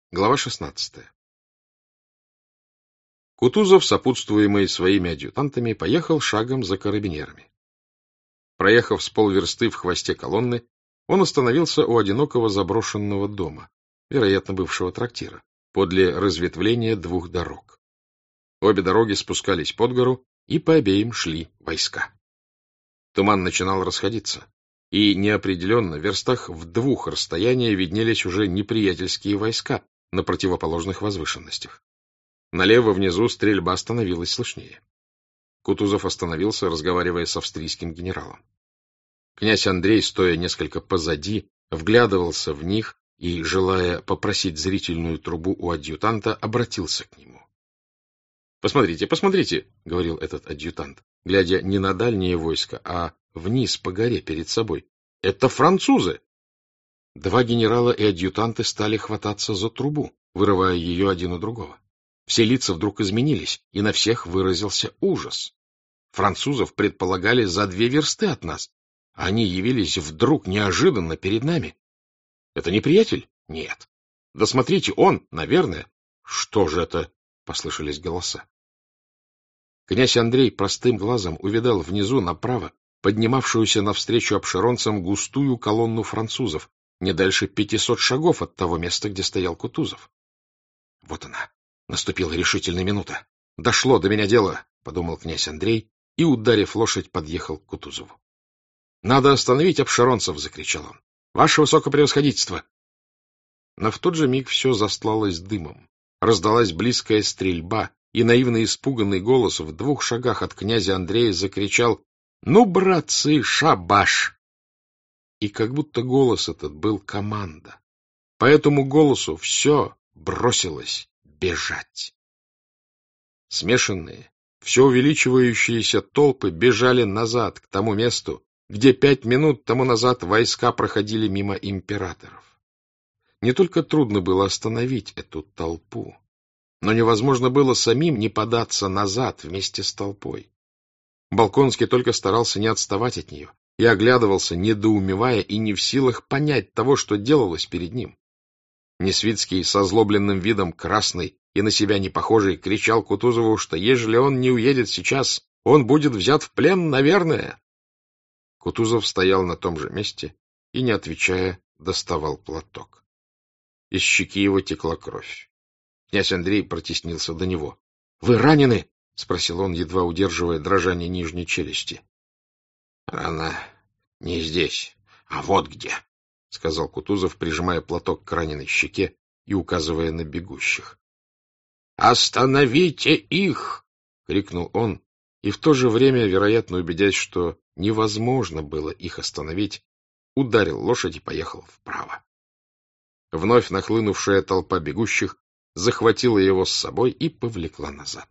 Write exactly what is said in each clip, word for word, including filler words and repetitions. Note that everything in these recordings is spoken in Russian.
Глава шестнадцатая. Кутузов, сопутствуемый своими адъютантами, поехал шагом за карабинерами. Проехав с полверсты в хвосте колонны, он остановился у одинокого заброшенного дома, вероятно, бывшего трактира, подле разветвления двух дорог. Обе дороги спускались под гору, и по обеим шли войска. Туман начинал расходиться, и неопределенно в верстах в двух расстояния виднелись уже неприятельские войска на противоположных возвышенностях. Налево внизу стрельба становилась слышнее. Кутузов остановился, разговаривая с австрийским генералом. Князь Андрей, стоя несколько позади, вглядывался в них и, желая попросить зрительную трубу у адъютанта, обратился к нему. — Посмотрите, посмотрите, — говорил этот адъютант, глядя не на дальнее войско, а вниз по горе перед собой. — Это французы! Два генерала и адъютанты стали хвататься за трубу, вырывая ее один у другого. Все лица вдруг изменились, и на всех выразился ужас. Французов предполагали за две версты от нас. Они явились вдруг неожиданно перед нами. Это неприятель? Нет. Да смотрите, он, наверное. Что же это? Послышались голоса. Князь Андрей простым глазом увидал внизу направо поднимавшуюся навстречу обширонцам густую колонну французов, не дальше пятисот шагов от того места, где стоял Кутузов. Вот она, наступила решительная минута. Дошло до меня дело, — подумал князь Андрей, и, ударив лошадь, подъехал к Кутузову. — Надо остановить обширонцев, — закричал он. — Ваше высокопревосходительство! Но в тот же миг все застлалось дымом. Раздалась близкая стрельба, и наивно испуганный голос в двух шагах от князя Андрея закричал: «Ну, братцы, шабаш!» И как будто голос этот был команда. По этому голосу все бросилось бежать. Смешанные, все увеличивающиеся толпы бежали назад, к тому месту, где пять минут тому назад войска проходили мимо императоров. Не только трудно было остановить эту толпу, но невозможно было самим не податься назад вместе с толпой. Болконский только старался не отставать от нее и оглядывался, недоумевая и не в силах понять того, что делалось перед ним. Несвицкий, с озлобленным видом, красный и на себя не похожий, кричал Кутузову, что ежели он не уедет сейчас, он будет взят в плен, наверное. Кутузов стоял на том же месте и, не отвечая, доставал платок. Из щеки его текла кровь. Князь Андрей протеснился до него. — Вы ранены? — спросил он, едва удерживая дрожание нижней челюсти. — Рана не здесь, а вот где, — сказал Кутузов, прижимая платок к раненой щеке и указывая на бегущих. — Остановите их! — крикнул он, и в то же время, вероятно, убедясь, что невозможно было их остановить, ударил лошадь и поехал вправо. Вновь нахлынувшая толпа бегущих захватила его с собой и повлекла назад.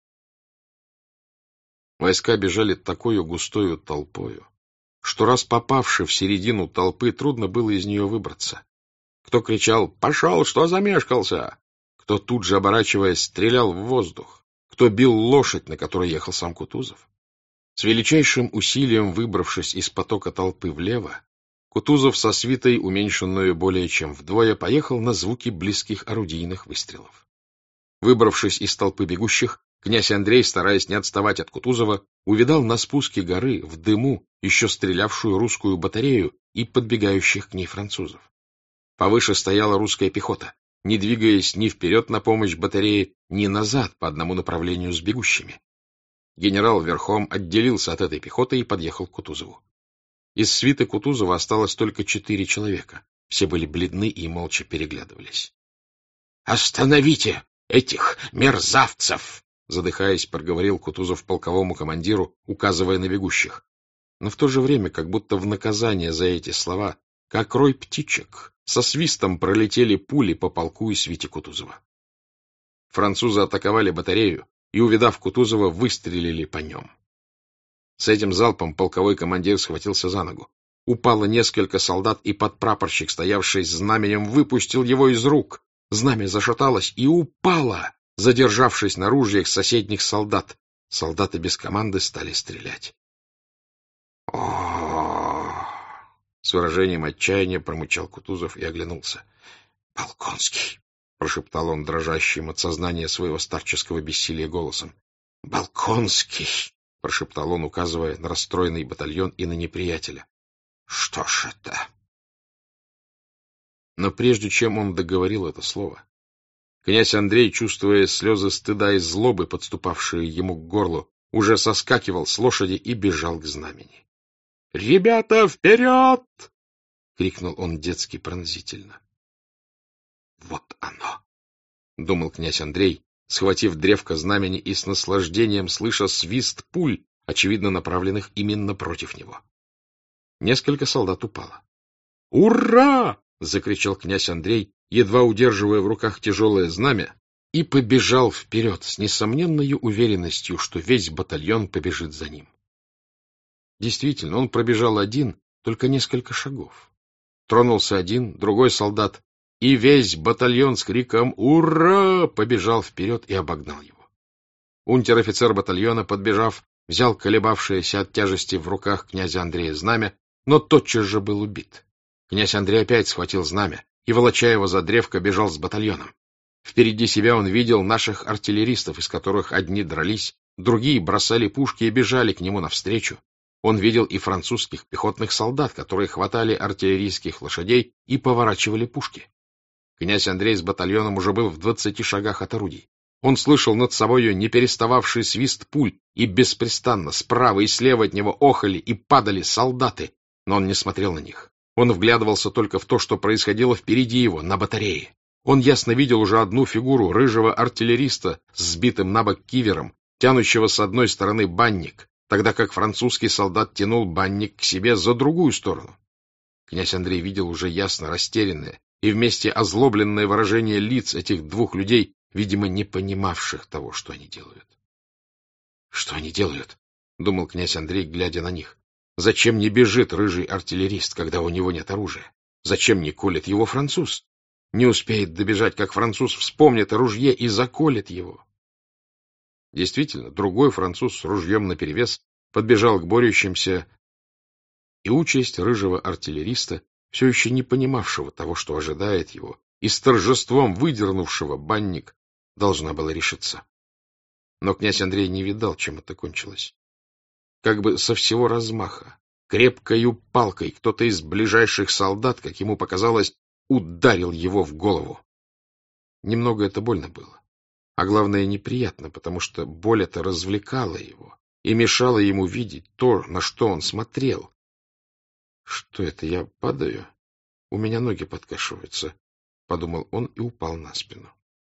Войска бежали такою густою толпою, что раз попавши в середину толпы, трудно было из нее выбраться. Кто кричал «Пошел, что замешкался!», кто тут же, оборачиваясь, стрелял в воздух, кто бил лошадь, на которой ехал сам Кутузов. С величайшим усилием выбравшись из потока толпы влево, Кутузов со свитой, уменьшенную более чем вдвое, поехал на звуки близких орудийных выстрелов. Выбравшись из толпы бегущих, князь Андрей, стараясь не отставать от Кутузова, увидал на спуске горы, в дыму, еще стрелявшую русскую батарею и подбегающих к ней французов. Повыше стояла русская пехота, не двигаясь ни вперед на помощь батарее, ни назад по одному направлению с бегущими. Генерал верхом отделился от этой пехоты и подъехал к Кутузову. Из свиты Кутузова осталось только четыре человека. Все были бледны и молча переглядывались. — Остановите этих мерзавцев! — задыхаясь, проговорил Кутузов полковому командиру, указывая на бегущих. Но в то же время, как будто в наказание за эти слова, как рой птичек, со свистом пролетели пули по полку и свите Кутузова. Французы атаковали батарею и, увидав Кутузова, выстрелили по нем. С этим залпом полковой командир схватился за ногу. Упало несколько солдат, и подпрапорщик, стоявший с знаменем, выпустил его из рук. Знамя зашаталось и упало, задержавшись на ружьях соседних солдат. Солдаты без команды стали стрелять. О! С выражением отчаяния промычал Кутузов и оглянулся. — Болконский! — прошептал он дрожащим от сознания своего старческого бессилия голосом. — Балконский! — прошептал он, указывая на расстроенный батальон и на неприятеля. — Что ж это? Но прежде чем он договорил это слово, князь Андрей, чувствуя слезы стыда и злобы, подступавшие ему к горлу, уже соскакивал с лошади и бежал к знамени. — Ребята, вперед! — крикнул он детски пронзительно. — Вот оно! — думал князь Андрей, схватив древко знамени и с наслаждением слыша свист пуль, очевидно направленных именно против него. Несколько солдат упало. «Ура!» — закричал князь Андрей, едва удерживая в руках тяжелое знамя, и побежал вперед с несомненной уверенностью, что весь батальон побежит за ним. Действительно, он пробежал один, только несколько шагов. Тронулся один, другой солдат, и весь батальон с криком «Ура!» побежал вперед и обогнал его. Унтер-офицер батальона, подбежав, взял колебавшееся от тяжести в руках князя Андрея знамя, но тотчас же был убит. Князь Андрей опять схватил знамя и, волоча его за древко, бежал с батальоном. Впереди себя он видел наших артиллеристов, из которых одни дрались, другие бросали пушки и бежали к нему навстречу. Он видел и французских пехотных солдат, которые хватали артиллерийских лошадей и поворачивали пушки. Князь Андрей с батальоном уже был в двадцати шагах от орудий. Он слышал над собою неперестававший свист пуль, и беспрестанно справа и слева от него охали и падали солдаты, но он не смотрел на них. Он вглядывался только в то, что происходило впереди его, на батарее. Он ясно видел уже одну фигуру рыжего артиллериста с сбитым на бок кивером, тянущего с одной стороны банник, тогда как французский солдат тянул банник к себе за другую сторону. Князь Андрей видел уже ясно растерянное и вместе озлобленное выражение лиц этих двух людей, видимо, не понимавших того, что они делают. — Что они делают? — думал князь Андрей, глядя на них. — Зачем не бежит рыжий артиллерист, когда у него нет оружия? Зачем не колет его француз? Не успеет добежать, как француз вспомнит о ружье и заколет его. Действительно, другой француз с ружьем наперевес подбежал к борющимся, и участь рыжего артиллериста, все еще не понимавшего того, что ожидает его, и с торжеством выдернувшего банник, должна была решиться. Но князь Андрей не видал, чем это кончилось. Как бы со всего размаха, крепкою палкой, кто-то из ближайших солдат, как ему показалось, ударил его в голову. Немного это больно было, а главное неприятно, потому что боль эта развлекала его и мешала ему видеть то, на что он смотрел. «Что это, я падаю? У меня ноги подкашиваются», — подумал он и упал на спину.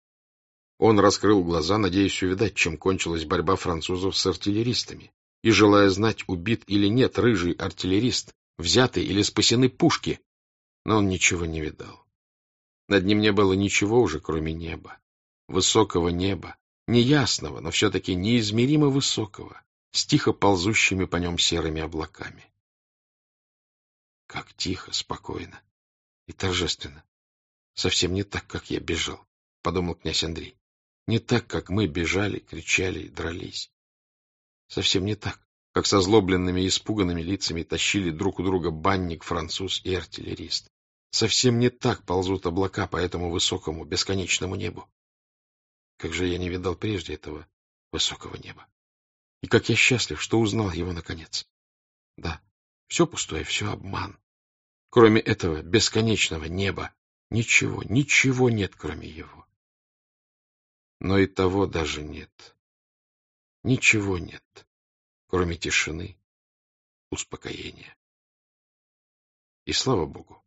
Он раскрыл глаза, надеясь увидать, чем кончилась борьба французов с артиллеристами, и желая знать, убит или нет рыжий артиллерист, взяты или спасены пушки, но он ничего не видал. Над ним не было ничего уже, кроме неба, высокого неба, неясного, но все-таки неизмеримо высокого, с тихо ползущими по нем серыми облаками. Как тихо, спокойно и торжественно. Совсем не так, как я бежал, — подумал князь Андрей. Не так, как мы бежали, кричали и дрались. Совсем не так, как со злобленными и испуганными лицами тащили друг у друга банник, француз и артиллерист. Совсем не так ползут облака по этому высокому, бесконечному небу. Как же я не видал прежде этого высокого неба. И как я счастлив, что узнал его наконец. Да, все пустое, все обман. Кроме этого бесконечного неба ничего, ничего нет, кроме его. Но и того даже нет. Ничего нет, кроме тишины, успокоения. И слава Богу,